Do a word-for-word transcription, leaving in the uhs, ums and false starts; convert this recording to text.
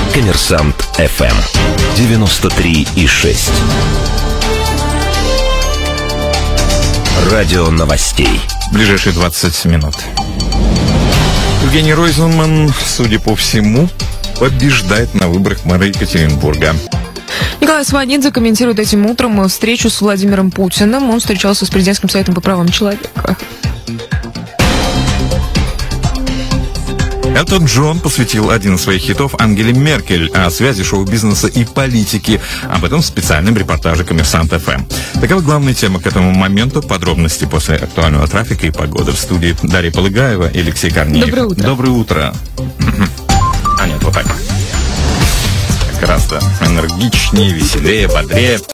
Коммерсант эф эм девяносто три и шесть. Радио новостей. Ближайшие двадцать минут. Евгений Ройзман, судя по всему, побеждает на выборах мэра Екатеринбурга. Николай Сванидзе комментирует этим утром встречу с Владимиром Путиным. Он встречался с президентским советом по правам человека. Элтон Джон посвятил один из своих хитов Ангеле Меркель о связи шоу-бизнеса и политики. Об этом в специальном репортаже «Коммерсант эф эм». Таковы главные темы к этому моменту. Подробности после актуального трафика и погоды. В студии Дарья Полыгаева и Алексей Корнеев. Доброе утро. Доброе утро. А нет, вот так. Гораздо энергичнее, веселее, бодрее.